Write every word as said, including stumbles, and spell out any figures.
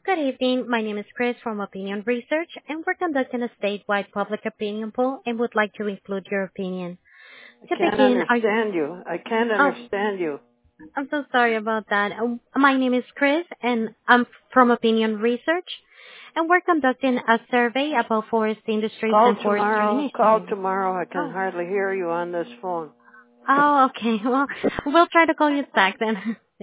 Good evening. My name is Chris from Opinion Research, and we're conducting a statewide public opinion poll and would like to include your opinion. I To can't begin, are understand you. I can't oh, understand you. I'm so sorry about that. Um, My name is Chris, and I'm from Opinion Research, and we're conducting a survey about forest industries Call and forestry tomorrow. Call initiatives. tomorrow. I can Oh, hardly hear you on this phone. oh, okay. Well, we'll try to call you back then.